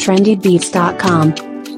trendybeats.com.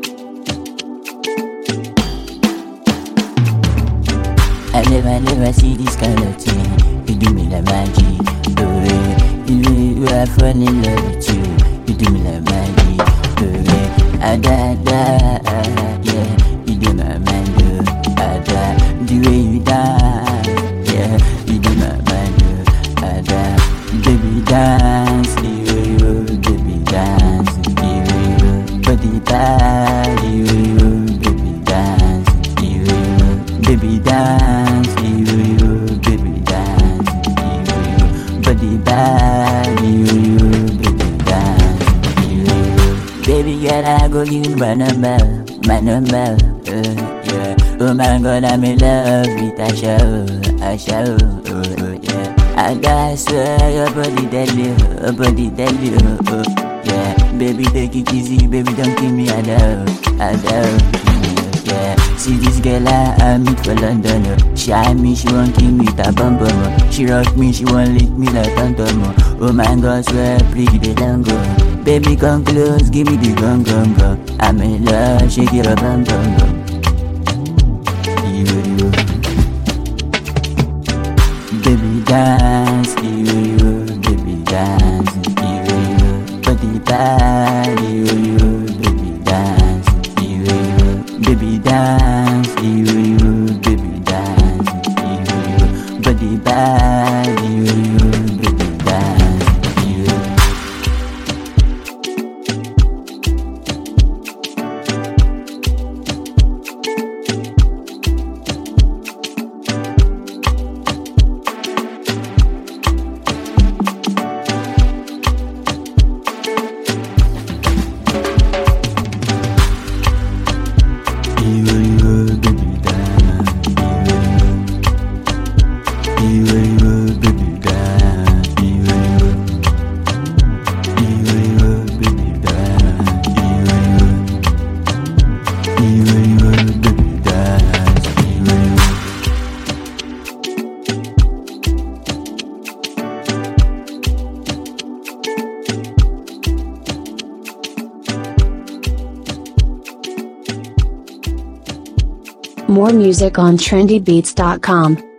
I never see this kind of thing. You do me like magic. The way I fall in love with you. You do me like magic. The way I die, yeah. You do my mind, I die. The way you die, yeah. You do my mind, I die. Baby dance, baby dance, body body, baby dance, baby dance, baby dance, body body, baby dance. Baby girl, I go give you my number, yeah. Oh my God, I'm in love with Asha, yeah. I gotta swear your body deadly, yeah. Baby take it easy, baby don't kill me, I love, yeah. See this girl I meet for London, she eye me, she won't kill me with a bum bum. She rock me, she won't lick me like phantom. Oh my God, swear please they don't go. Baby come close, give me the gum. I'm in love, shake it up, bum. Baby dance, baby dance, body body, baby dance, baby dance, baby dance, body body, baby dance. More music on trendybeats.com.